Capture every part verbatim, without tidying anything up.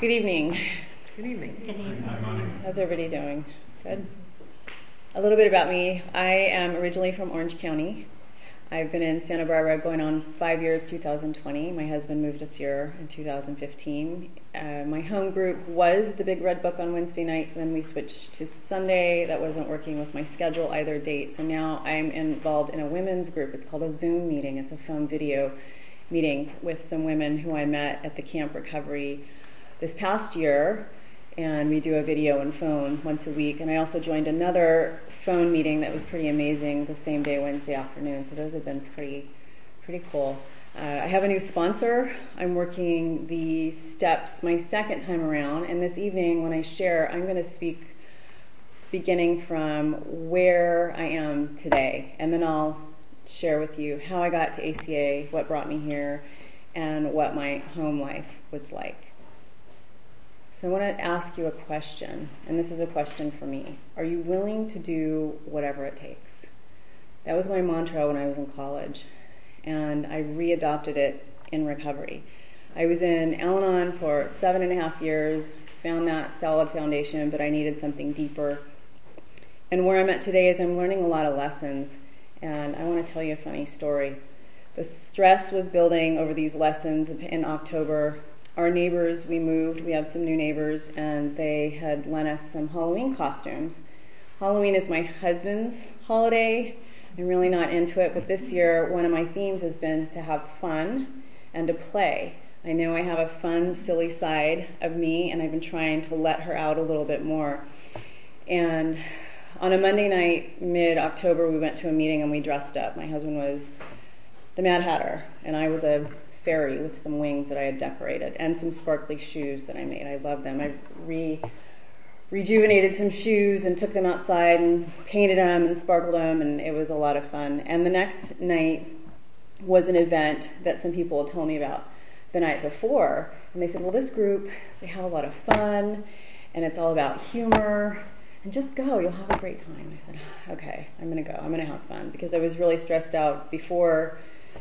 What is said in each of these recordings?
Good evening. Good evening. Good evening. How's everybody doing? Good. A little bit about me. I am originally from Orange County. I've been in Santa Barbara going on five years, two thousand twenty. My husband moved us here in two thousand fifteen. Uh, my home group was the Big Red Book on Wednesday night. Then we switched to Sunday. That wasn't working with my schedule, either date. So now I'm involved in a women's group. It's called a Zoom meeting. It's a phone video meeting with some women who I met at the Camp Recovery this past year, and we do a video and phone once a week. And I also joined another phone meeting that was pretty amazing the same day, Wednesday afternoon. So those have been pretty, pretty cool. Uh, I have a new sponsor. I'm working the steps my second time around, and this evening when I share, I'm going to speak beginning from where I am today, and then I'll share with you how I got to A C A, what brought me here, and what my home life was like. So I want to ask you a question, and this is a question for me. Are you willing to do whatever it takes? That was my mantra when I was in college, and I readopted it in recovery. I was in Al-Anon for seven and a half years, found that solid foundation, but I needed something deeper. And where I'm at today is I'm learning a lot of lessons, and I want to tell you a funny story. The stress was building over these lessons in October. Our neighbors, we moved, we have some new neighbors, and they had lent us some Halloween costumes. Halloween is my husband's holiday. I'm really not into it, but this year one of my themes has been to have fun and to play. I know I have a fun, silly side of me, and I've been trying to let her out a little bit more. And on a Monday night, mid-October, we went to a meeting and we dressed up. My husband was the Mad Hatter, and I was a fairy with some wings that I had decorated and some sparkly shoes that I made. I love them. I re rejuvenated some shoes and took them outside and painted them and sparkled them, and it was a lot of fun. And the next night was an event that some people told me about the night before, and they said, well, this group, they have a lot of fun and it's all about humor, and just go, you'll have a great time. I said, okay, I'm gonna go, I'm gonna have fun, because I was really stressed out before.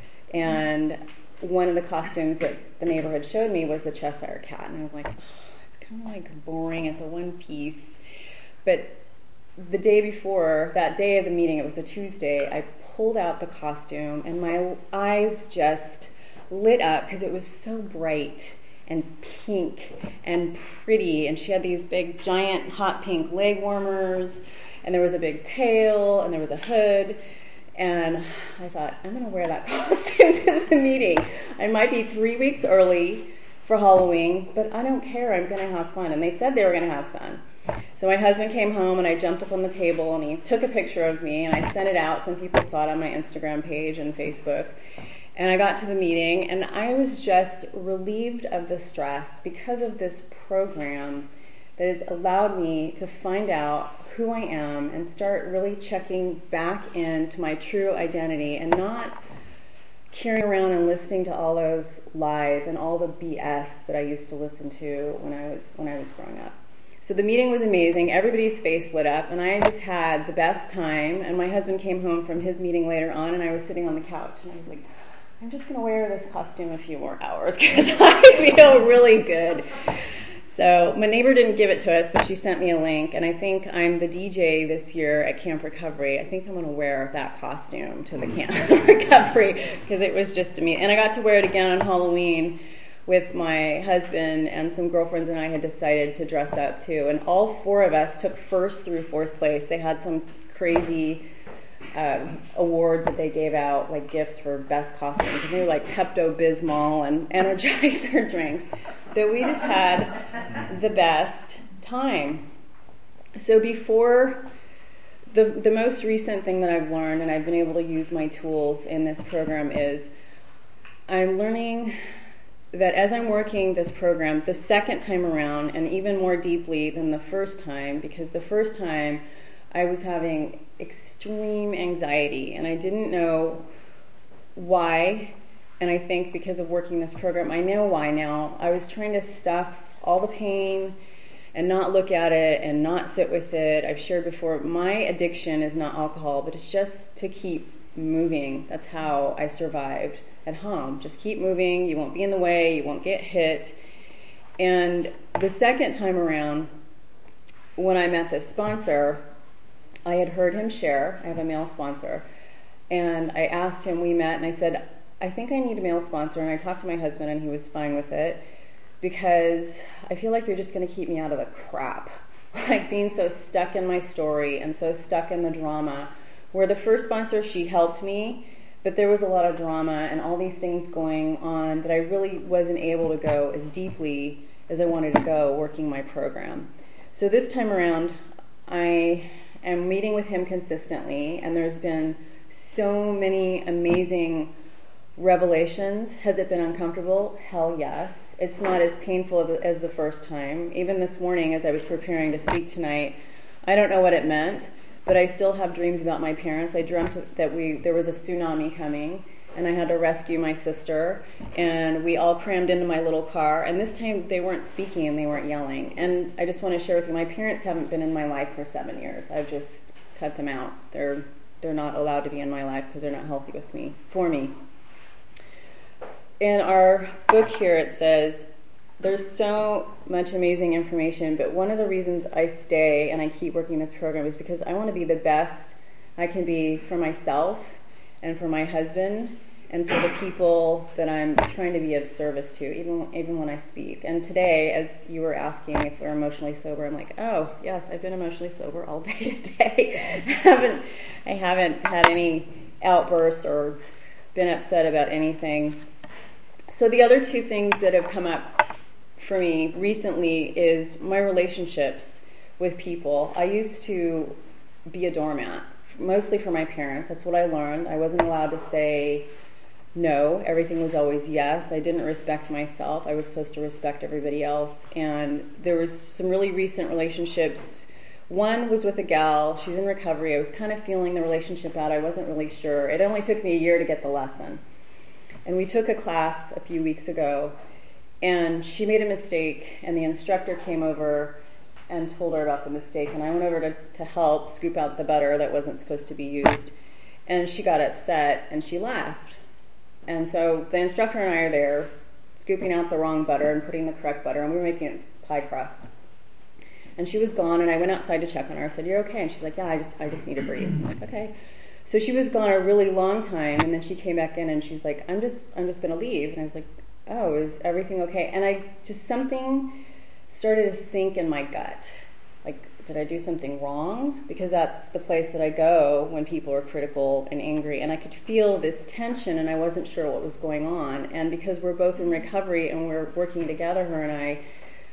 And one of the costumes that the neighborhood showed me was the Cheshire Cat, and I was like, oh, it's kind of like boring, it's a one piece. But the day before, that day of the meeting, it was a Tuesday, I pulled out the costume and my eyes just lit up because it was so bright and pink and pretty, and she had these big giant hot pink leg warmers, and there was a big tail, and there was a hood. And I thought, I'm going to wear that costume to the meeting. I might be three weeks early for Halloween, but I don't care. I'm going to have fun. And they said they were going to have fun. So my husband came home, and I jumped up on the table, and he took a picture of me, and I sent it out. Some people saw it on my Instagram page and Facebook. And I got to the meeting, and I was just relieved of the stress because of this program that has allowed me to find out who I am and start really checking back into my true identity and not carrying around and listening to all those lies and all the B S that I used to listen to when I was when I was growing up. So the meeting was amazing. Everybody's face lit up, and I just had the best time. And my husband came home from his meeting later on, and I was sitting on the couch, and I was like, I'm just going to wear this costume a few more hours because I feel really good. So my neighbor didn't give it to us, but she sent me a link, and I think I'm the D J this year at Camp Recovery. I think I'm going to wear that costume to the Camp Recovery because it was just me. And I got to wear it again on Halloween with my husband, and some girlfriends and I had decided to dress up too. And all four of us took first through fourth place. They had some crazy um, awards that they gave out, like gifts for best costumes. And they were like Pepto-Bismol and Energizer drinks. That we just had the best time. So before, the the most recent thing that I've learned, and I've been able to use my tools in this program, is I'm learning that as I'm working this program the second time around, and even more deeply than the first time, because the first time I was having extreme anxiety and I didn't know why. And I think because of working this program, I know why now. I was trying to stuff all the pain and not look at it and not sit with it. I've shared before, my addiction is not alcohol, but it's just to keep moving. That's how I survived at home. Just keep moving. You won't be in the way. You won't get hit. And the second time around, when I met this sponsor, I had heard him share. I have a male sponsor. And I asked him, we met, and I said, I think I need a male sponsor. And I talked to my husband, and he was fine with it, because I feel like you're just going to keep me out of the crap. Like being so stuck in my story and so stuck in the drama. Where the first sponsor, she helped me, but there was a lot of drama and all these things going on that I really wasn't able to go as deeply as I wanted to go working my program. So this time around, I am meeting with him consistently, and there's been so many amazing revelations. Has it been uncomfortable? Hell yes. It's not as painful as the first time. Even this morning as I was preparing to speak tonight, I don't know what it meant, but I still have dreams about my parents. I dreamt that we there was a tsunami coming, and I had to rescue my sister, and we all crammed into my little car, and this time they weren't speaking and they weren't yelling. And I just want to share with you, my parents haven't been in my life for seven years. I've just cut them out. They're they're not allowed to be in my life because they're not healthy with me, for me. In our book here it says, there's so much amazing information, but one of the reasons I stay and I keep working this program is because I want to be the best I can be for myself and for my husband and for the people that I'm trying to be of service to, even even when I speak. And today, as you were asking if we're emotionally sober, I'm like, oh, yes, I've been emotionally sober all day today. I haven't, I haven't had any outbursts or been upset about anything. So the other two things that have come up for me recently is my relationships with people. I used to be a doormat, mostly for my parents. That's what I learned. I wasn't allowed to say no. Everything was always yes. I didn't respect myself. I was supposed to respect everybody else. And there was some really recent relationships. One was with a gal. She's in recovery. I was kind of feeling the relationship out. I wasn't really sure. It only took me a year to get the lesson. And we took a class a few weeks ago, and she made a mistake, and the instructor came over and told her about the mistake, and I went over to, to help scoop out the butter that wasn't supposed to be used, and she got upset, and she laughed. And so the instructor and I are there, scooping out the wrong butter and putting the correct butter, and we were making a pie crust. And she was gone, and I went outside to check on her. I said, "You're okay?" And she's like, "Yeah, I just I just need to breathe." I'm like, "Okay." So she was gone a really long time, and then she came back in, and she's like, I'm just, I'm just going to leave. And I was like, oh, is everything okay? And I just, something started to sink in my gut. Like, did I do something wrong? Because that's the place that I go when people are critical and angry. And I could feel this tension, and I wasn't sure what was going on. And because we're both in recovery and we're working together, her and I,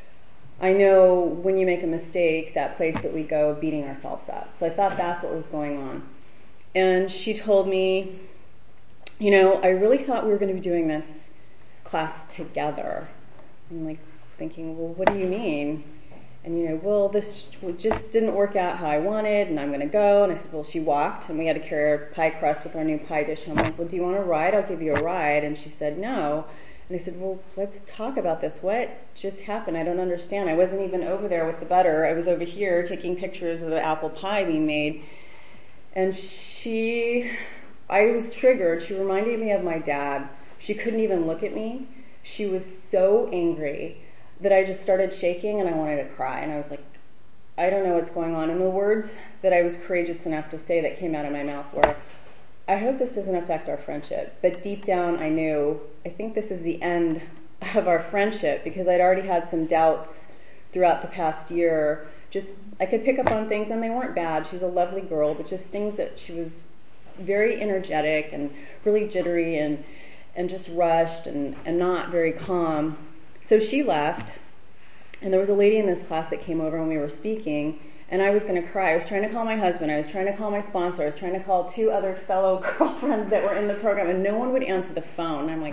I know when you make a mistake, that place that we go beating ourselves up. So I thought that's what was going on. And she told me, you know, I really thought we were going to be doing this class together. I'm like thinking, well, what do you mean? And, you know, well, this just didn't work out how I wanted, and I'm going to go. And I said, well, she walked, and we had to carry her pie crust with our new pie dish. And I'm like, well, do you want a ride? I'll give you a ride. And she said, no. And I said, well, let's talk about this. What just happened? I don't understand. I wasn't even over there with the butter. I was over here taking pictures of the apple pie being made. And she, I was triggered. She reminded me of my dad. She couldn't even look at me. She was so angry that I just started shaking and I wanted to cry. And I was like, I don't know what's going on. And the words that I was courageous enough to say that came out of my mouth were, I hope this doesn't affect our friendship. But deep down I knew, I think this is the end of our friendship, because I'd already had some doubts throughout the past year. Just, I could pick up on things, and they weren't bad. She's a lovely girl, but just things that she was very energetic and really jittery and and just rushed and, and not very calm. So she left, and there was a lady in this class that came over when we were speaking, and I was going to cry. I was trying to call my husband. I was trying to call my sponsor. I was trying to call two other fellow girlfriends that were in the program, and no one would answer the phone. And I'm like,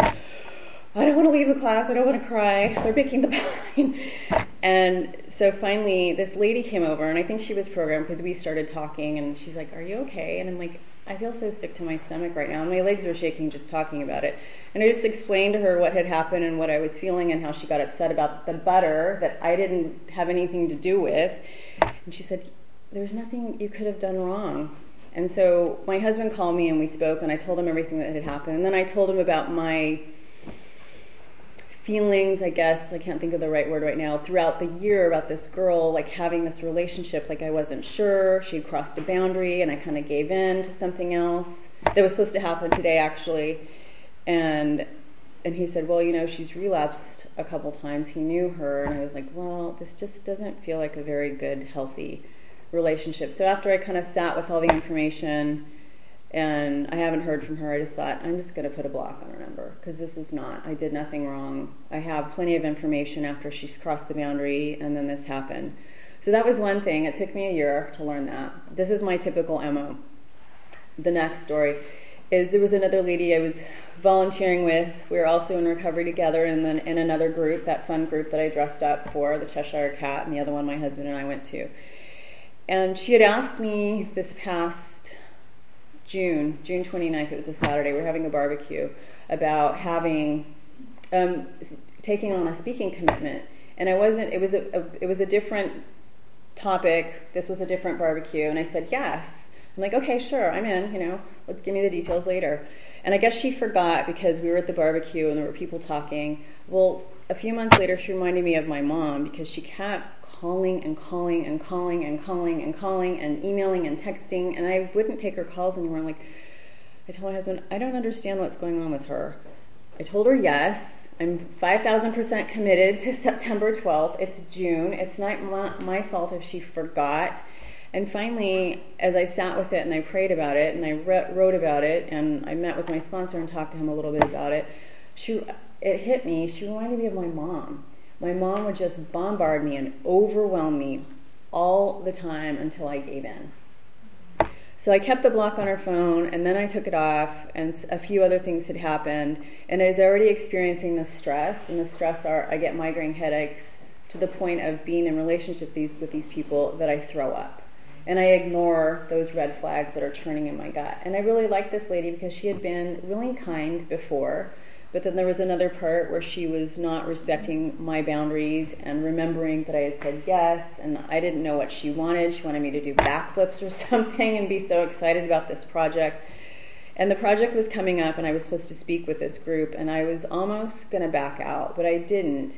I don't want to leave the class. I don't want to cry. They're making the pie. And so finally, this lady came over, and I think she was programmed because we started talking, and she's like, are you okay? And I'm like, I feel so sick to my stomach right now. My legs are shaking just talking about it. And I just explained to her what had happened and what I was feeling and how she got upset about the butter that I didn't have anything to do with. And she said, there's nothing you could have done wrong. And so my husband called me and we spoke, and I told him everything that had happened. And then I told him about my feelings, I guess, I can't think of the right word right now, throughout the year about this girl, like having this relationship, like I wasn't sure, she'd crossed a boundary, and I kind of gave in to something else that was supposed to happen today, actually. And and he said, well, you know, she's relapsed a couple times. He knew her, and I was like, well, this just doesn't feel like a very good, healthy relationship. So after I kind of sat with all the information, and I haven't heard from her, I just thought, I'm just going to put a block on her number, because this is not, I did nothing wrong. I have plenty of information after she's crossed the boundary, and then this happened. So that was one thing. It took me a year to learn that. This is my typical M O. The next story is there was another lady I was volunteering with. We were also in recovery together, and then in another group, that fun group that I dressed up for, the Cheshire Cat, and the other one my husband and I went to. And she had asked me this past June, June twenty-ninth, it was a Saturday, we were having a barbecue, about having, um, taking on a speaking commitment. And I wasn't, it was a, a it was a different topic, this was a different barbecue, and I said yes. I'm like, okay, sure, I'm in, you know, let's give me the details later. And I guess she forgot because we were at the barbecue and there were people talking. Well, a few months later, she reminded me of my mom because she kept calling and calling and calling and calling and calling and emailing and texting, and I wouldn't take her calls anymore. I'm like, I told my husband, I don't understand what's going on with her. I told her yes, I'm five thousand percent committed to September twelfth. It's June. It's not my, my fault if she forgot. And finally, as I sat with it and I prayed about it and I re- wrote about it and I met with my sponsor and talked to him a little bit about it, she, it hit me. She reminded me of my mom. My mom would just bombard me and overwhelm me all the time until I gave in. So I kept the block on her phone, and then I took it off, and a few other things had happened, and I was already experiencing the stress, and the stress are I get migraine headaches to the point of being in relationship with these, with these people that I throw up. And I ignore those red flags that are churning in my gut. And I really liked this lady because she had been really kind before, but then there was another part where she was not respecting my boundaries and remembering that I had said yes, and I didn't know what she wanted. She wanted me to do backflips or something and be so excited about this project. And the project was coming up, and I was supposed to speak with this group, and I was almost going to back out, but I didn't.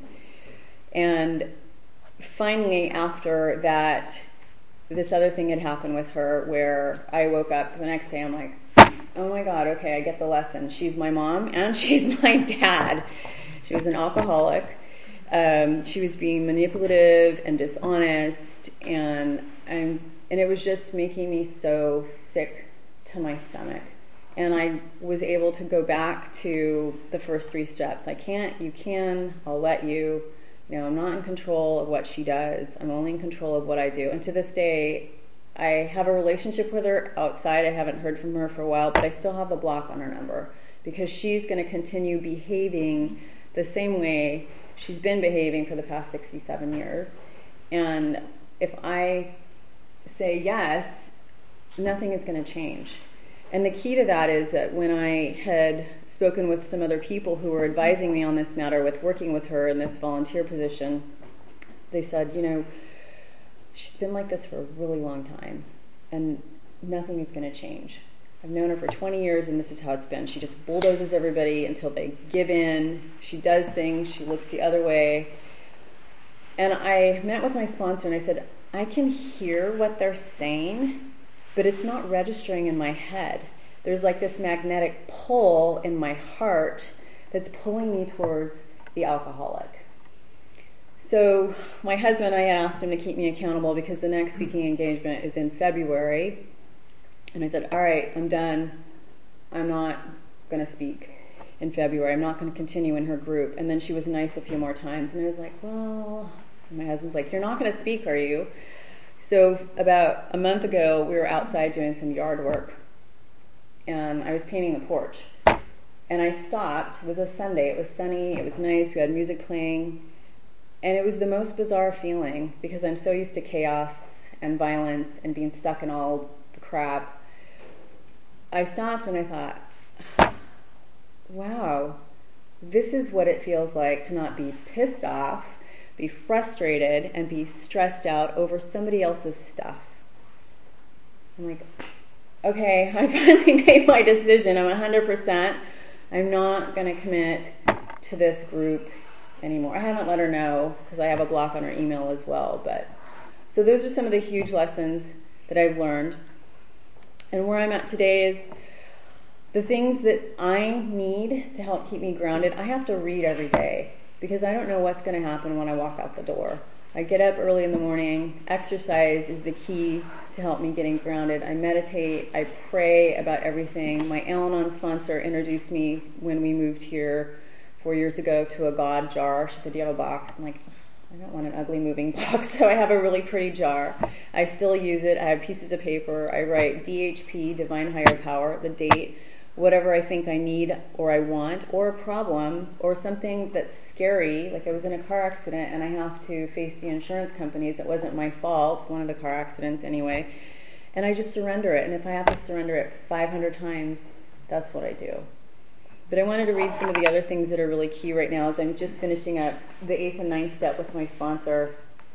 And finally, after that, this other thing had happened with her where I woke up the next day, I'm like, oh my God, okay, I get the lesson. She's my mom and she's my dad. She was an alcoholic. Um, she was being manipulative and dishonest, and and and it was just making me so sick to my stomach. And I was able to go back to the first three steps. I can't, you can, I'll let you. You know, I'm not in control of what she does. I'm only in control of what I do. And to this day, I have a relationship with her outside. I haven't heard from her for a while, but I still have the block on her number because she's going to continue behaving the same way she's been behaving for the past sixty-seven years. And if I say yes, nothing is going to change. And the key to that is that when I had spoken with some other people who were advising me on this matter with working with her in this volunteer position, they said, you know, she's been like this for a really long time and nothing is going to change. I've known her for twenty years and this is how it's been. She just bulldozes everybody until they give in. She does things. She looks the other way. And I met with my sponsor and I said, I can hear what they're saying, but it's not registering in my head. There's like this magnetic pull in my heart that's pulling me towards the alcoholic. So my husband, I asked him to keep me accountable because the next speaking engagement is in February. And I said, all right, I'm done. I'm not going to speak in February. I'm not going to continue in her group. And then she was nice a few more times. And I was like, well, and my husband's like, you're not going to speak, are you? So about a month ago, we were outside doing some yard work. And I was painting the porch. And I stopped. It was a Sunday. It was sunny. It was nice. We had music playing. And it was the most bizarre feeling because I'm so used to chaos and violence and being stuck in all the crap. I stopped and I thought, wow, this is what it feels like to not be pissed off, be frustrated, and be stressed out over somebody else's stuff. I'm like, okay, I finally made my decision. I'm one hundred percent. I'm not going to commit to this group anymore. I haven't let her know because I have a block on her email as well. But so those are some of the huge lessons that I've learned. And where I'm at today is the things that I need to help keep me grounded. I have to read every day because I don't know what's going to happen when I walk out the door. I get up early in the morning. Exercise is the key to help me getting grounded. I meditate. I pray about everything. My Al-Anon sponsor introduced me when we moved here four years ago to a God jar. She said, "Do you have a box?" I'm like, I don't want an ugly moving box, so I have a really pretty jar. I still use it. I have pieces of paper. I write D H P, Divine Higher Power, the date, whatever I think I need or I want, or a problem, or something that's scary, like I was in a car accident and I have to face the insurance companies. It wasn't my fault, one of the car accidents anyway, and I just surrender it. And if I have to surrender it five hundred times, that's what I do. But I wanted to read some of the other things that are really key right now as I'm just finishing up the eighth and ninth step with my sponsor.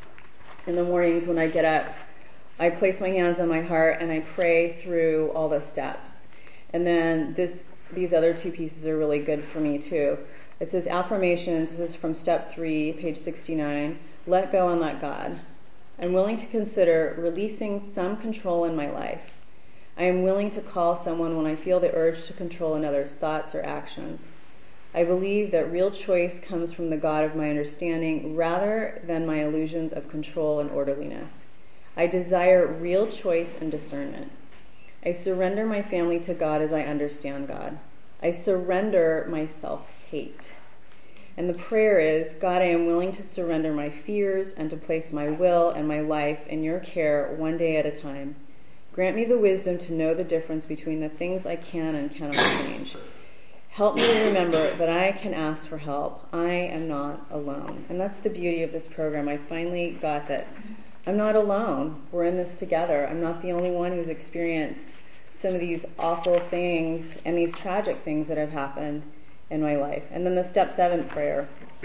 In the mornings when I get up, I place my hands on my heart and I pray through all the steps. And then this, these other two pieces are really good for me too. It says affirmations. This is from step three, page sixty-nine. Let go and let God. I'm willing to consider releasing some control in my life. I am willing to call someone when I feel the urge to control another's thoughts or actions. I believe that real choice comes from the God of my understanding rather than my illusions of control and orderliness. I desire real choice and discernment. I surrender my family to God as I understand God. I surrender my self-hate. And the prayer is, God, I am willing to surrender my fears and to place my will and my life in your care one day at a time. Grant me the wisdom to know the difference between the things I can and cannot change. Help me to remember that I can ask for help. I am not alone. And that's the beauty of this program. I finally got that I'm not alone. We're in this together. I'm not the only one who's experienced some of these awful things and these tragic things that have happened in my life. And then the step seven prayer.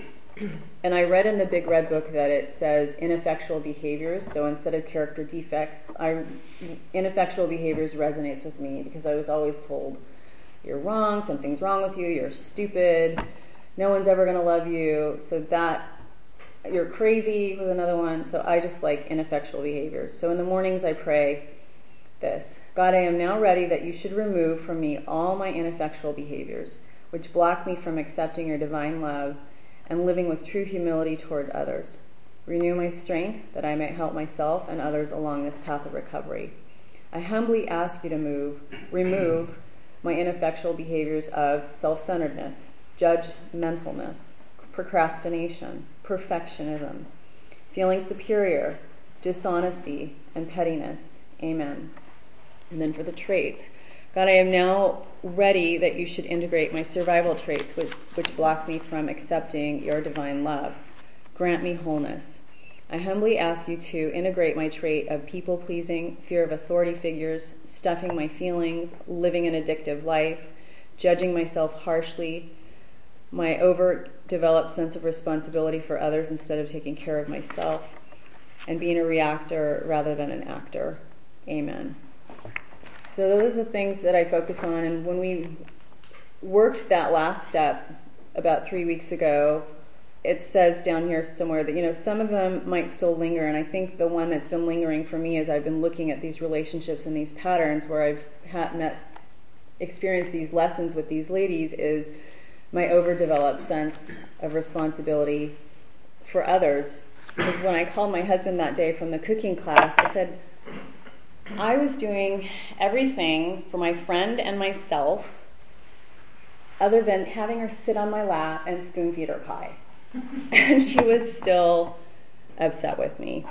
And I read in the Big Red Book that it says ineffectual behaviors. So instead of character defects, I, ineffectual behaviors resonates with me because I was always told, you're wrong, something's wrong with you, you're stupid, no one's ever going to love you. So that, you're crazy was another one. So I just like ineffectual behaviors. So in the mornings I pray this. God, I am now ready that you should remove from me all my ineffectual behaviors, which block me from accepting your divine love and living with true humility toward others. Renew my strength that I may help myself and others along this path of recovery. I humbly ask you to move, remove my ineffectual behaviors of self-centeredness, judgmentalness, procrastination, perfectionism, feeling superior, dishonesty, and pettiness. Amen. And then for the traits, God, I am now ready that you should integrate my survival traits which, which block me from accepting your divine love. Grant me wholeness. I humbly ask you to integrate my trait of people-pleasing, fear of authority figures, stuffing my feelings, living an addictive life, judging myself harshly, my overdeveloped sense of responsibility for others instead of taking care of myself, and being a reactor rather than an actor. Amen. So those are things that I focus on, and when we worked that last step about three weeks ago, it says down here somewhere that, you know, some of them might still linger, and I think the one that's been lingering for me as I've been looking at these relationships and these patterns where I've had met, experienced these lessons with these ladies is my overdeveloped sense of responsibility for others. Because when I called my husband that day from the cooking class, I said, I was doing everything for my friend and myself other than having her sit on my lap and spoon feed her pie. And she was still upset with me.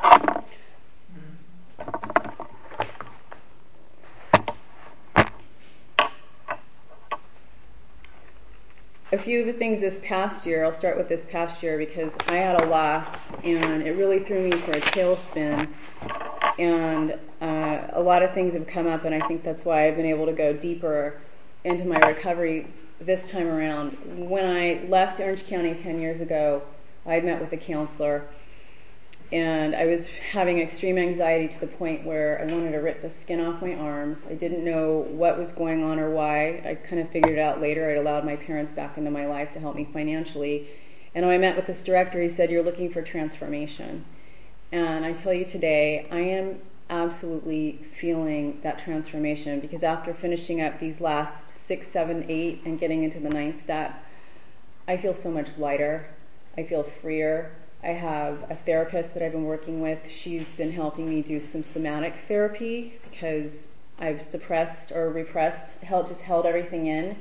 A few of the things this past year, I'll start with this past year because I had a loss and it really threw me for a tailspin. And uh, a lot of things have come up, and I think that's why I've been able to go deeper into my recovery this time around. When I left Orange County ten years ago, I had met with a counselor, and I was having extreme anxiety to the point where I wanted to rip the skin off my arms. I didn't know what was going on or why. I kind of figured it out later. I'd allowed my parents back into my life to help me financially, And when I met with this director, he said, you're looking for transformation. And I tell you today, I am absolutely feeling that transformation, because after finishing up these last six, seven, eight, and getting into the ninth step, I feel so much lighter. I feel freer. I have a therapist that I've been working with. She's been helping me do some somatic therapy because I've suppressed or repressed, held, just held everything in.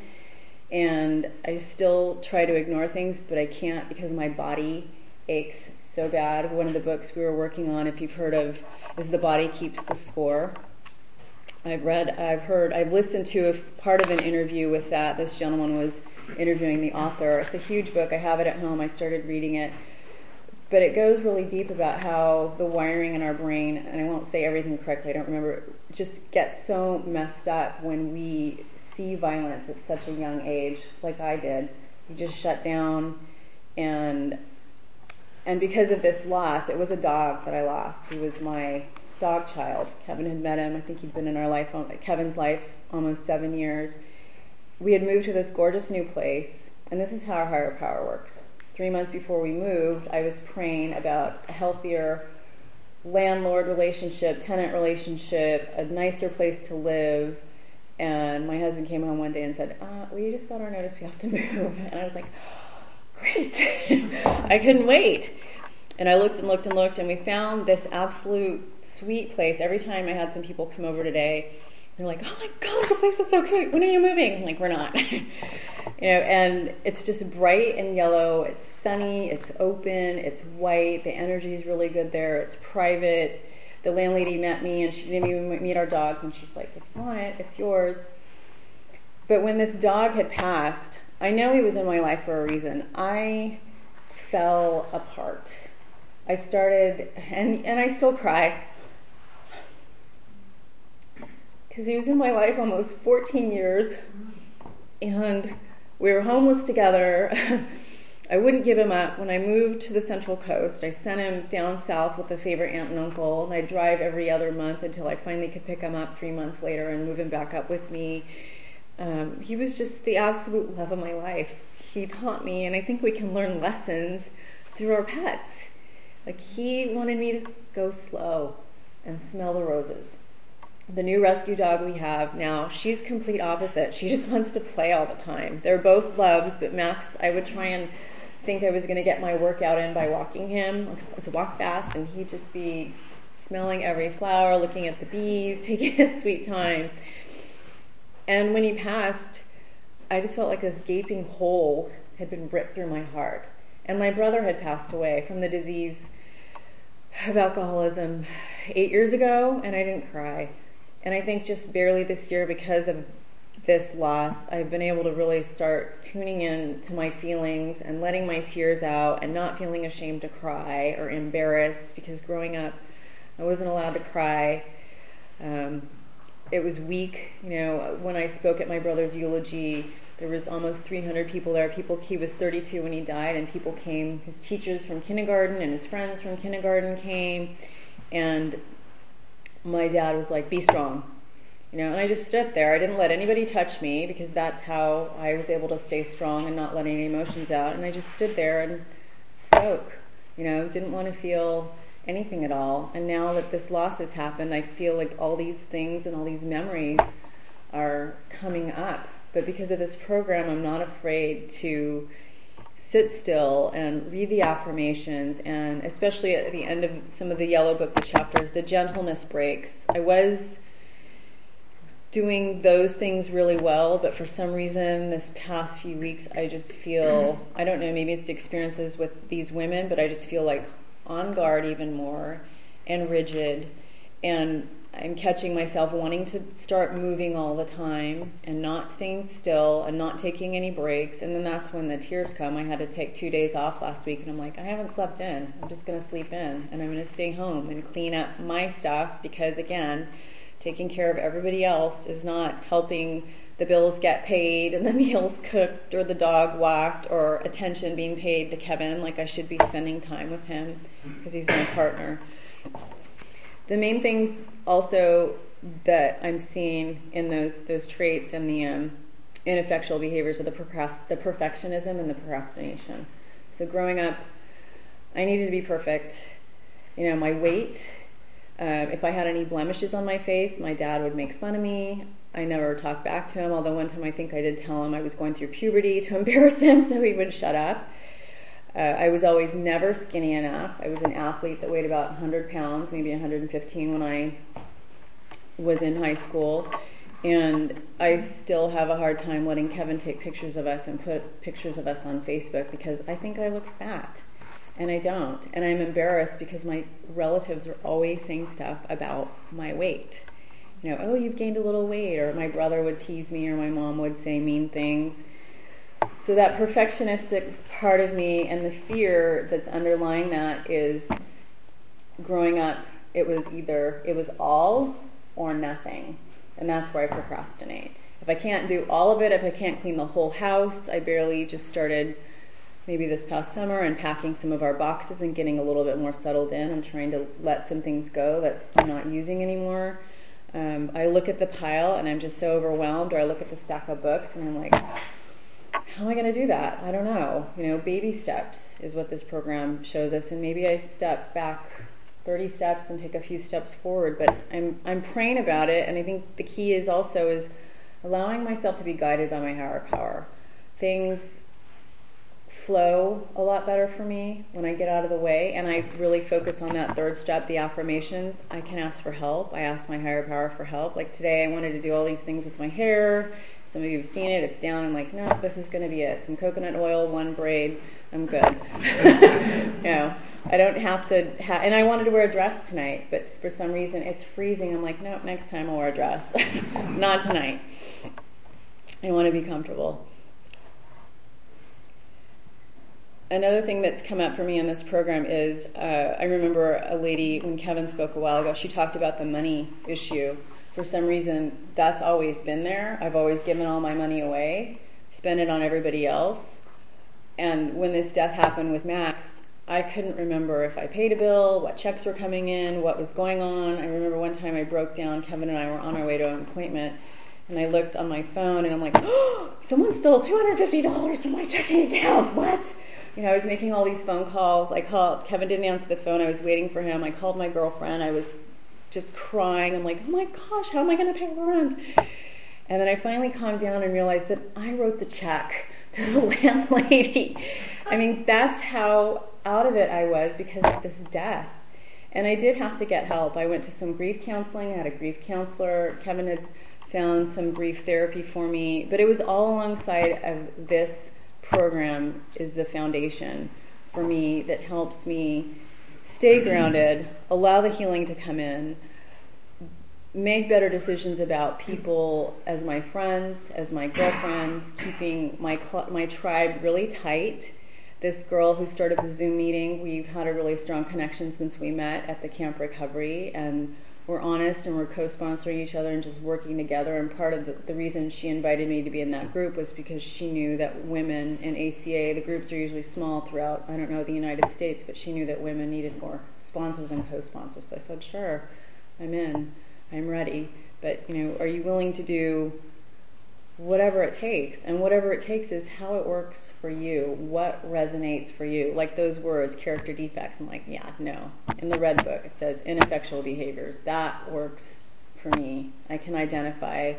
And I still try to ignore things, but I can't because my body aches so bad. One of the books we were working on, if you've heard of, is The Body Keeps the Score. I've read, I've heard, I've listened to a part of an interview with that. This gentleman was interviewing the author. It's a huge book. I have it at home. I started reading it. But it goes really deep about how the wiring in our brain, and I won't say everything correctly, I don't remember, just gets so messed up when we see violence at such a young age, like I did. You just shut down, and and because of this loss, it was a dog that I lost. He was my dog child. Kevin had met him. I think he'd been in our life, Kevin's life, almost seven years. We had moved to this gorgeous new place, and this is how our higher power works. Three months before we moved, I was praying about a healthier landlord relationship, tenant relationship, a nicer place to live. And my husband came home one day and said, uh, we just got our notice, we have to move. And I was like, great. I couldn't wait. And I looked and looked and looked, and we found this absolute sweet place. Every time I had some people come over today, they're like, oh my God, the place is so cute. When are you moving? I'm like, we're not. You know, and it's just bright and yellow. It's sunny. It's open. It's white. The energy is really good there. It's private. The landlady met me, and she didn't even meet our dogs, and she's like, if you want it, it's yours. But when this dog had passed, I know he was in my life for a reason. I fell apart. I started, and, and I still cry, because he was in my life almost fourteen years, and we were homeless together. I wouldn't give him up. When I moved to the Central Coast, I sent him down south with a favorite aunt and uncle, and I'd drive every other month until I finally could pick him up three months later and move him back up with me. Um, he was just the absolute love of my life. He taught me, and I think we can learn lessons through our pets. Like, he wanted me to go slow and smell the roses. The new rescue dog we have now, she's complete opposite. She just wants to play all the time. They're both loves, but Max, I would try and think I was going to get my workout in by walking him to walk fast, and he'd just be smelling every flower, looking at the bees, taking his sweet time. And when he passed, I just felt like this gaping hole had been ripped through my heart. And my brother had passed away from the disease of alcoholism eight years ago, and I didn't cry. And I think just barely this year, because of this loss, I've been able to really start tuning in to my feelings and letting my tears out and not feeling ashamed to cry or embarrassed, because growing up, I wasn't allowed to cry. Um, it was weak. You know, when I spoke at my brother's eulogy, there was almost three hundred people there. People, he was thirty-two when he died, and people came. His teachers from kindergarten and his friends from kindergarten came, and my dad was like, be strong. You know, and I just stood there. I didn't let anybody touch me, because that's how I was able to stay strong and not let any emotions out. And I just stood there and spoke. You know, didn't want to feel anything at all. And now that this loss has happened, I feel like all these things and all these memories are coming up. But because of this program, I'm not afraid to sit still and read the affirmations, and especially at the end of some of the Yellow Book, the chapters, the gentleness breaks. I was doing those things really well, but for some reason this past few weeks I just feel, I don't know, maybe it's the experiences with these women, but I just feel like on guard even more and rigid, and I'm catching myself wanting to start moving all the time and not staying still and not taking any breaks. And then that's when the tears come. I had to take two days off last week, and I'm like, I haven't slept in. I'm just going to sleep in, and I'm going to stay home and clean up my stuff, because again, taking care of everybody else is not helping the bills get paid and the meals cooked or the dog walked or attention being paid to Kevin, like I should be spending time with him because he's my partner. The main things also that I'm seeing in those those traits and the um, ineffectual behaviors are the, procrast- the perfectionism and the procrastination. So growing up, I needed to be perfect. You know, my weight, uh, if I had any blemishes on my face, my dad would make fun of me. I never talked back to him, although one time I think I did tell him I was going through puberty to embarrass him so he would shut up. Uh, I was always never skinny enough. I was an athlete that weighed about one hundred pounds, maybe one hundred fifteen when I was in high school. And I still have a hard time letting Kevin take pictures of us and put pictures of us on Facebook because I think I look fat. And I don't. And I'm embarrassed because my relatives are always saying stuff about my weight. You know, oh, you've gained a little weight, or my brother would tease me, or my mom would say mean things. So that perfectionistic part of me and the fear that's underlying that is growing up, it was either, it was all or nothing. And that's where I procrastinate. If I can't do all of it, if I can't clean the whole house, I barely just started maybe this past summer unpacking some of our boxes and getting a little bit more settled in. I'm trying to let some things go that I'm not using anymore. Um, I look at the pile and I'm just so overwhelmed, or I look at the stack of books and I'm like, how am I going to do that? I don't know. You know, baby steps is what this program shows us, and maybe I step back thirty steps and take a few steps forward, but I'm I'm praying about it, and I think the key is also is allowing myself to be guided by my higher power. Things flow a lot better for me when I get out of the way, and I really focus on that third step, the affirmations. I can ask for help. I ask my higher power for help. Like today I wanted to do all these things with my hair. Some of you have seen it. It's down. I'm like, no, this is going to be it. Some coconut oil, one braid. I'm good. You know, I don't have to ha- and I wanted to wear a dress tonight, but for some reason it's freezing. I'm like, no, next time I'll wear a dress. Not tonight. I want to be comfortable. Another thing that's come up for me in this program is, uh, I remember a lady, when Kevin spoke a while ago, she talked about the money issue. For some reason, that's always been there. I've always given all my money away, spent it on everybody else. And when this death happened with Max, I couldn't remember if I paid a bill, what checks were coming in, what was going on. I remember one time I broke down, Kevin and I were on our way to an appointment, and I looked on my phone and I'm like, oh, someone stole two hundred fifty dollars from my checking account. What? You know, I was making all these phone calls. I called, Kevin didn't answer the phone. I was waiting for him. I called my girlfriend. I was just crying. I'm like, oh my gosh, how am I going to pay rent? And then I finally calmed down and realized that I wrote the check to the landlady. I mean, that's how out of it I was because of this death. And I did have to get help. I went to some grief counseling. I had a grief counselor. Kevin had found some grief therapy for me. But it was all alongside of this program is the foundation for me that helps me stay grounded, allow the healing to come in, make better decisions about people as my friends, as my girlfriends, keeping my cl- my tribe really tight. This girl who started the Zoom meeting, we've had a really strong connection since we met at the Camp Recovery, and we're honest and we're co-sponsoring each other and just working together. And part of the, the reason she invited me to be in that group was because she knew that women in A C A, the groups are usually small throughout, I don't know, the United States, but she knew that women needed more sponsors and co-sponsors. So I said, sure, I'm in, I'm ready. But, you know, are you willing to do whatever it takes? And whatever it takes is how it works for you, what resonates for you. Like those words, character defects, I'm like, yeah, no. In the Red Book, it says ineffectual behaviors. That works for me. I can identify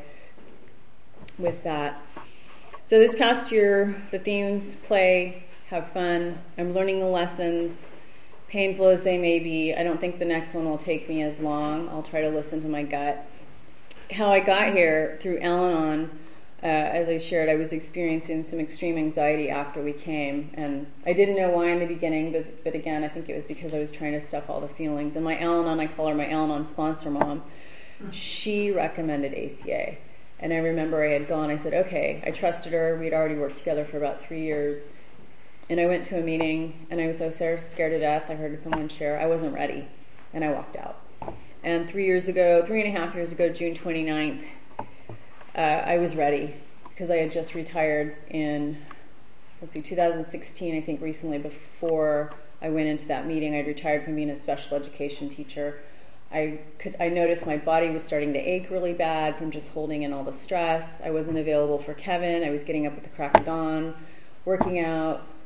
with that. So this past year, the themes: play, have fun. I'm learning the lessons, painful as they may be. I don't think the next one will take me as long. I'll try to listen to my gut. How I got here through Al-Anon, Uh, as I shared, I was experiencing some extreme anxiety after we came, and I didn't know why in the beginning, but, but again, I think it was because I was trying to stuff all the feelings. And my Al-Anon, I call her my Al-Anon sponsor mom, she recommended A C A. And I remember I had gone, I said, okay, I trusted her. We'd already worked together for about three years. And I went to a meeting, and I was so scared to death. I heard someone share. I wasn't ready, and I walked out. And three years ago, three and a half years ago, June twenty-ninth, Uh, I was ready because I had just retired in, let's see, two thousand sixteen, I think recently before I went into that meeting. I'd retired from being a special education teacher. I could, I noticed my body was starting to ache really bad from just holding in all the stress. I wasn't available for Kevin. I was getting up at the crack of dawn, working out,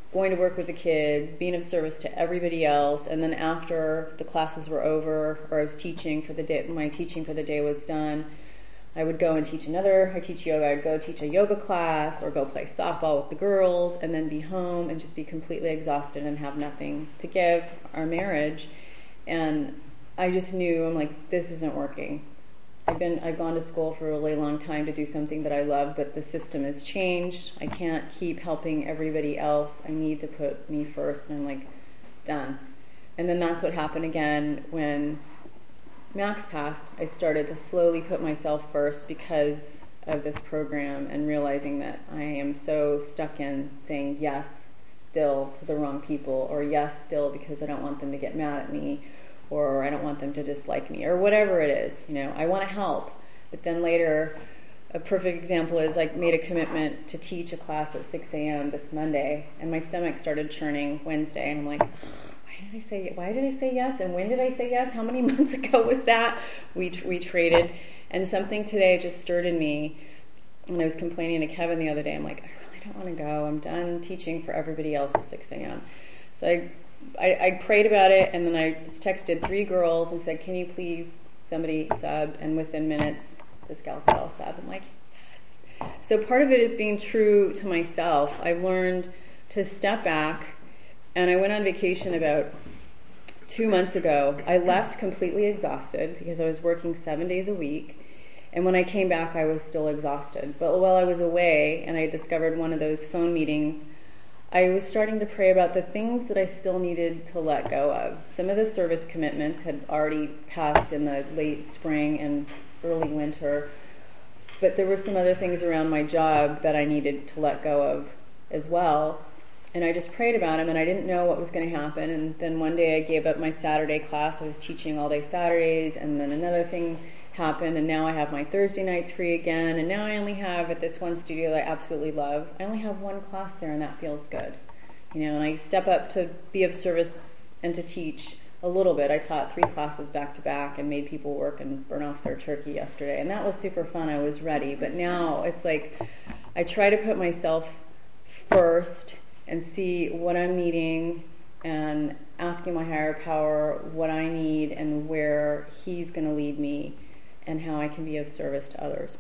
going to work with the kids, being of service to everybody else, and then after the classes were over, or I was teaching for the day, my teaching for the day was done, I would go and teach another, I teach yoga, I'd go teach a yoga class, or go play softball with the girls, and then be home and just be completely exhausted and have nothing to give our marriage. And I just knew, I'm like, this isn't working. I've been, I've gone to school for a really long time to do something that I love, but the system has changed. I can't keep helping everybody else. I need to put me first, and I'm like, done. And then that's what happened again when Max passed. I started to slowly put myself first because of this program, and realizing that I am so stuck in saying yes still to the wrong people, or yes still because I don't want them to get mad at me, or I don't want them to dislike me, or whatever it is. You know, I want to help, but then later, a perfect example is I made a commitment to teach a class at six a.m. this Monday, and my stomach started churning Wednesday, and I'm like, why did I say, why did I say yes, and when did I say yes? How many months ago was that? We we traded, and something today just stirred in me, and I was complaining to Kevin the other day. I'm like, I really don't want to go. I'm done teaching for everybody else at six a.m. So I I, I prayed about it, and then I just texted three girls and said, can you please, somebody sub? And within minutes, this gal said, I'll sub. I'm like, yes. So part of it is being true to myself. I've learned to step back, and I went on vacation about two months ago. I left completely exhausted because I was working seven days a week, and when I came back, I was still exhausted. But while I was away, and I discovered one of those phone meetings, I was starting to pray about the things that I still needed to let go of. Some of the service commitments had already passed in the late spring and early winter, but there were some other things around my job that I needed to let go of as well. And I just prayed about them, and I didn't know what was going to happen. And then one day I gave up my Saturday class. I was teaching all day Saturdays, and then another thing happened, and now I have my Thursday nights free again, and now I only have, at this one studio that I absolutely love, I only have one class there, and that feels good. You know, and I step up to be of service and to teach a little bit. I taught three classes back to back and made people work and burn off their turkey yesterday, and that was super fun. I was ready, but now it's like I try to put myself first and see what I'm needing, and asking my higher power what I need and where he's going to lead me, and how I can be of service to others.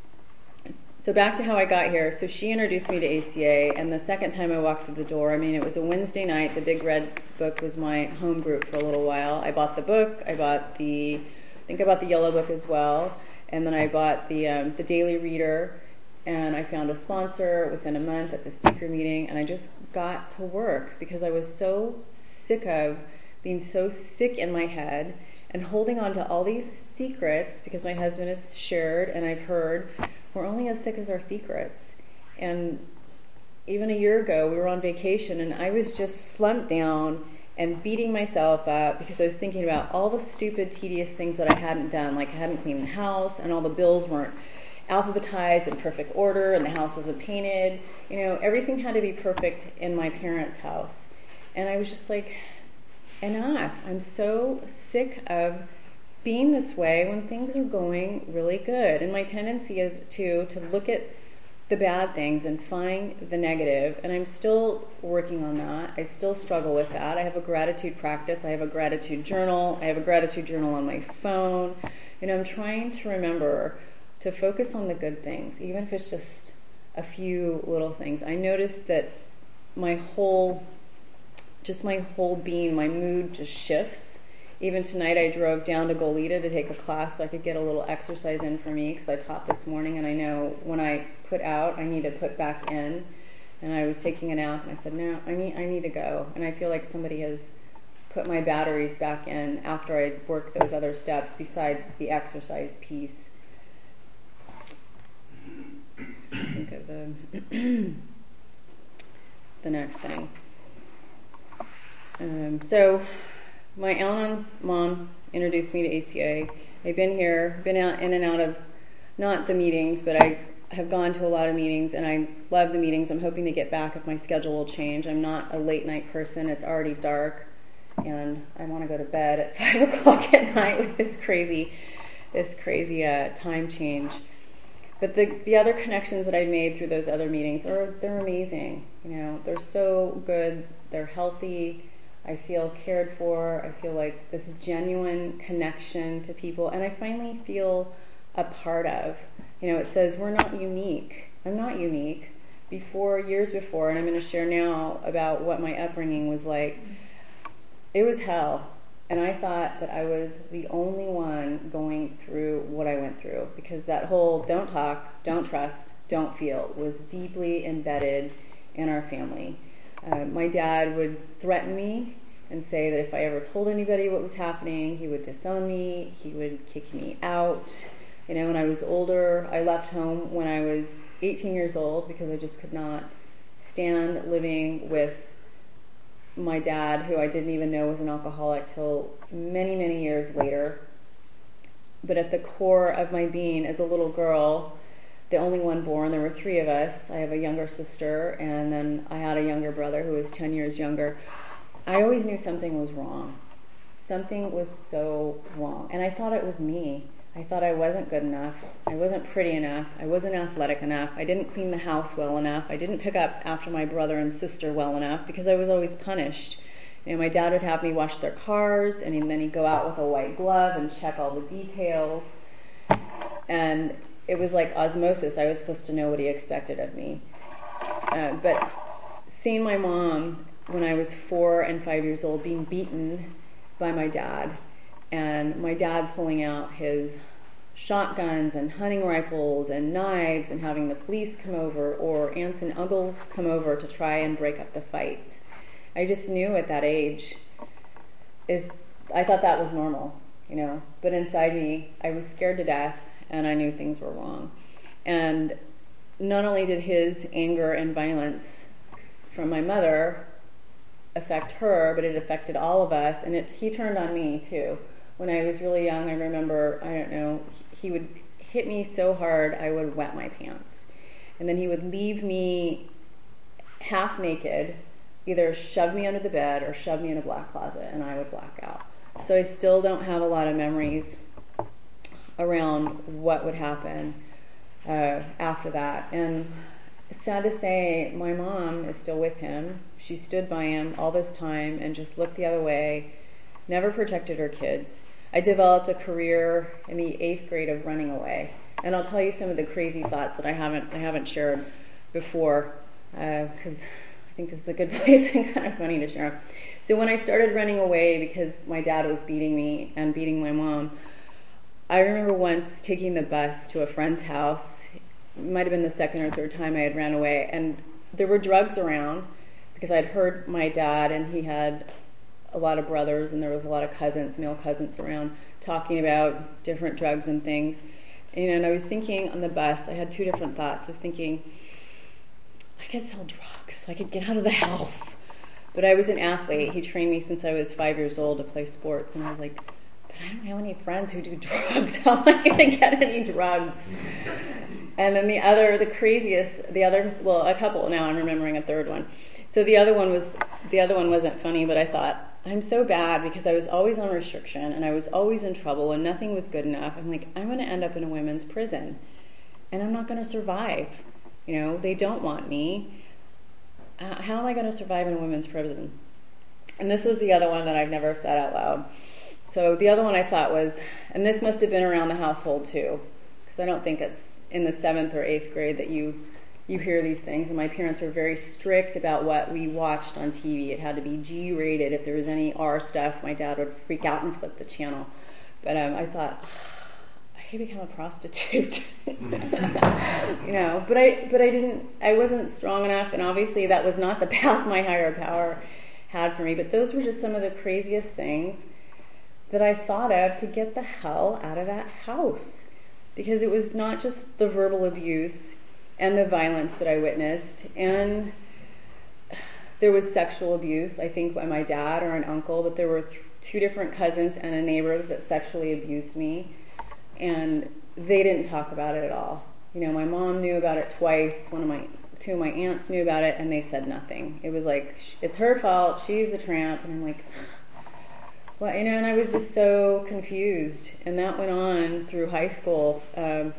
So back to how I got here. So she introduced me to A C A, and the second time I walked through the door, I mean, it was a Wednesday night. The Big Red book was my home group for a little while. I bought the book. I bought the, I think I bought the yellow book as well, and then I bought the um, the Daily Reader, and I found a sponsor within a month at the speaker meeting, and I just got to work because I was so sick of being so sick in my head and holding on to all these secrets, because my husband has shared, and I've heard, we're only as sick as our secrets. And even a year ago, we were on vacation, and I was just slumped down and beating myself up because I was thinking about all the stupid, tedious things that I hadn't done. Like I hadn't cleaned the house, and all the bills weren't alphabetized in perfect order, and the house wasn't painted. You know, everything had to be perfect in my parents' house. And I was just like, enough. I'm so sick of being this way when things are going really good. And my tendency is to to look at the bad things and find the negative, and I'm still working on that. I still struggle with that. I have a gratitude practice. I have a gratitude journal. I have a gratitude journal on my phone. And I'm trying to remember to focus on the good things, even if it's just a few little things. I noticed that my whole just my whole being, my mood just shifts. Even tonight I drove down to Goleta to take a class so I could get a little exercise in for me, because I taught this morning, and I know when I put out, I need to put back in. And I was taking a nap, and I said, no, I need, I need to go. And I feel like somebody has put my batteries back in after I worked those other steps besides the exercise piece. Think of the, the next thing. Um, so, my Al-Anon mom introduced me to A C A. I've been here, been out in and out of, not the meetings, but I have gone to a lot of meetings, and I love the meetings. I'm hoping to get back if my schedule will change. I'm not a late night person. It's already dark, and I want to go to bed at five o'clock at night with this crazy, this crazy uh, time change. but the the other connections that I've made through those other meetings are they're amazing. You know, they're so good. They're healthy. I feel cared for. I feel like this genuine connection to people, and I finally feel a part of. You know, it says we're not unique. I'm not unique. Before, years before, and I'm going to share now about what my upbringing was like, it was hell. And I thought that I was the only one going through what I went through, because that whole don't talk, don't trust, don't feel was deeply embedded in our family. Uh, my dad would threaten me and say that if I ever told anybody what was happening, he would disown me, he would kick me out. You know, when I was older, I left home when I was eighteen years old because I just could not stand living with my dad, who I didn't even know was an alcoholic till many, many years later. But at the core of my being as a little girl, the only one born, there were three of us. I have a younger sister, and then I had a younger brother who was ten years younger. I always knew something was wrong. Something was so wrong. And I thought it was me. I thought I wasn't good enough. I wasn't pretty enough. I wasn't athletic enough. I didn't clean the house well enough. I didn't pick up after my brother and sister well enough because I was always punished. You know, my dad would have me wash their cars, and then he'd go out with a white glove and check all the details. And it was like osmosis. I was supposed to know what he expected of me. Uh, but seeing my mom when I was four and five years old being beaten by my dad, and my dad pulling out his shotguns and hunting rifles and knives and having the police come over or aunts and uncles come over to try and break up the fights. I just knew at that age, is I thought that was normal, you know. But inside me, I was scared to death, and I knew things were wrong. And not only did his anger and violence from my mother affect her, but it affected all of us, and it, he turned on me too. When I was really young, I remember, I don't know, he would hit me so hard I would wet my pants. And then he would leave me half naked, either shove me under the bed or shove me in a black closet, and I would black out. So I still don't have a lot of memories around what would happen uh, after that. And it's sad to say, my mom is still with him. She stood by him all this time and just looked the other way, never protected her kids. I developed a career in the eighth grade of running away, and I'll tell you some of the crazy thoughts that I haven't I haven't shared before, because uh, I think this is a good place and kind of funny to share. So when I started running away because my dad was beating me and beating my mom, I remember once taking the bus to a friend's house. It might have been the second or third time I had ran away, and there were drugs around because I'd heard my dad, and he had a lot of brothers, and there was a lot of cousins, male cousins around, talking about different drugs and things. And, and I was thinking on the bus, I had two different thoughts. I was thinking, I could sell drugs, so I could get out of the house. But I was an athlete. He trained me since I was five years old to play sports, and I was like, but I don't have any friends who do drugs. How am I going to get any drugs? And then the other, the craziest, the other, well, a couple, now I'm remembering a third one. So the other one was, the other one wasn't funny, but I thought, I'm so bad because I was always on restriction and I was always in trouble and nothing was good enough. I'm like, I'm going to end up in a women's prison and I'm not going to survive. You know, they don't want me. Uh, how am I going to survive in a women's prison? And this was the other one that I've never said out loud. So the other one I thought was, and this must have been around the household too, because I don't think it's in the seventh or eighth grade that you you hear these things. And my parents were very strict about what we watched on T V. It had to be G rated. If there was any R stuff, my dad would freak out and flip the channel. But um, I thought, I could become a prostitute, you know. But I but I didn't. I wasn't strong enough, and obviously that was not the path my higher power had for me. But those were just some of the craziest things that I thought of to get the hell out of that house. Because it was not just the verbal abuse and the violence that I witnessed, and there was sexual abuse, I think by my dad or an uncle, but there were th- two different cousins and a neighbor that sexually abused me, and they didn't talk about it at all. You know, my mom knew about it twice, one of my, two of my aunts knew about it, and they said nothing. It was like, it's her fault, she's the tramp, and I'm like, well, you know, and I was just so confused, and that went on through high school. Um,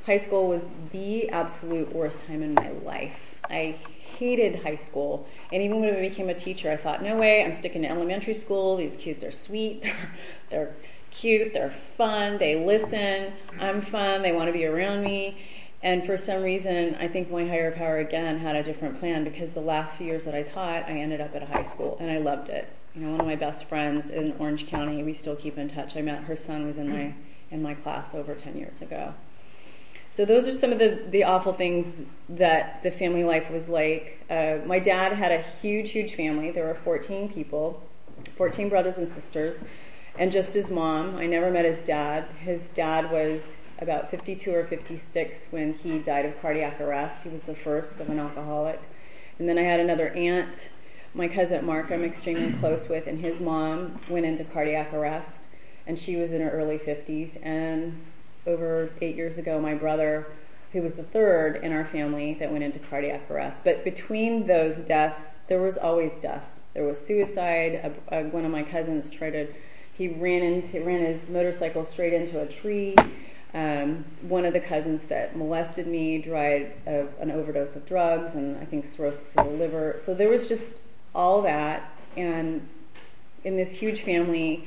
high school was the absolute worst time in my life. I hated high school. And even when I became a teacher, I thought, no way, I'm sticking to elementary school. These kids are sweet. They're cute. They're fun. They listen. I'm fun. They want to be around me. And for some reason, I think my higher power again had a different plan, because the last few years that I taught, I ended up at a high school, and I loved it. You know, one of my best friends in Orange County, we still keep in touch. I met her son was in my in my class over ten years ago. So those are some of the, the awful things that the family life was like. Uh, my dad had a huge, huge family. There were fourteen people, fourteen brothers and sisters, and just his mom. I never met his dad. His dad was about fifty-two or fifty-six when he died of cardiac arrest. He was the first of an alcoholic. And then I had another aunt, my cousin Mark, I'm extremely close with, and his mom went into cardiac arrest, and she was in her early fifties. And over eight years ago, my brother, who was the third in our family that went into cardiac arrest. But between those deaths, there was always deaths. There was suicide. A, a, one of my cousins tried to, he ran into, ran his motorcycle straight into a tree. Um, one of the cousins that molested me died of an overdose of drugs, and I think cirrhosis of the liver. So there was just all that. And in this huge family,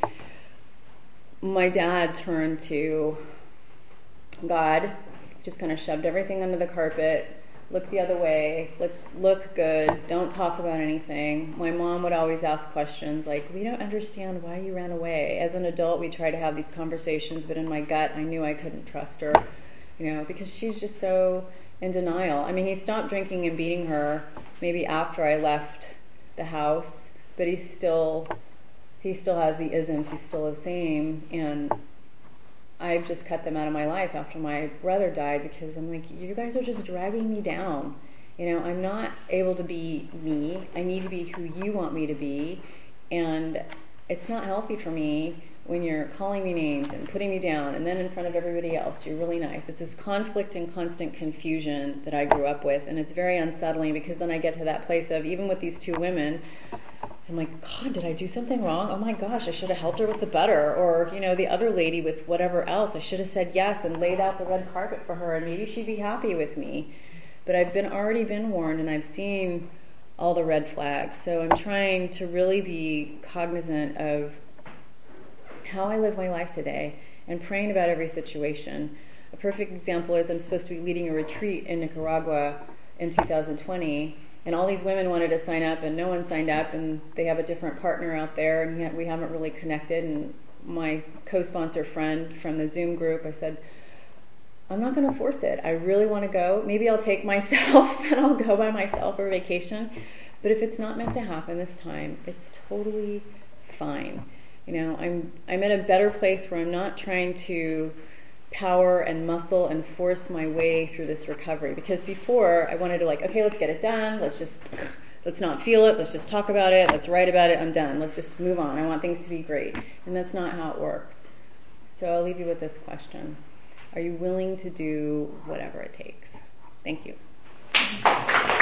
my dad turned to God, just kind of shoved everything under the carpet, looked the other way, let's look good, don't talk about anything. My mom would always ask questions like, we don't understand why you ran away. As an adult, we try to have these conversations, but in my gut, I knew I couldn't trust her, you know, because she's just so in denial. I mean, he stopped drinking and beating her maybe after I left the house, but he's still, he still has the isms, he's still the same, and I've just cut them out of my life after my brother died, because I'm like, you guys are just dragging me down. You know, I'm not able to be me. I need to be who you want me to be. And it's not healthy for me when you're calling me names and putting me down, and then in front of everybody else, you're really nice. It's this conflict and constant confusion that I grew up with, and it's very unsettling, because then I get to that place of, even with these two women, I'm like, God, did I do something wrong? Oh my gosh, I should have helped her with the butter. Or, you know, the other lady with whatever else, I should have said yes and laid out the red carpet for her, and maybe she'd be happy with me. But I've been already been warned, and I've seen all the red flags. So I'm trying to really be cognizant of how I live my life today, and praying about every situation. A perfect example is, I'm supposed to be leading a retreat in Nicaragua in two thousand twenty, and all these women wanted to sign up, and no one signed up, and they have a different partner out there, and yet we haven't really connected. And my co-sponsor friend from the Zoom group, I said, I'm not going to force it. I really want to go. Maybe I'll take myself and I'll go by myself for vacation. But if it's not meant to happen this time, it's totally fine. You know, I'm I'm in a better place where I'm not trying to power and muscle and force my way through this recovery. Because before, I wanted to like, okay, let's get it done. Let's just, let's not feel it. Let's just talk about it. Let's write about it. I'm done. Let's just move on. I want things to be great. And that's not how it works. So I'll leave you with this question. Are you willing to do whatever it takes? Thank you.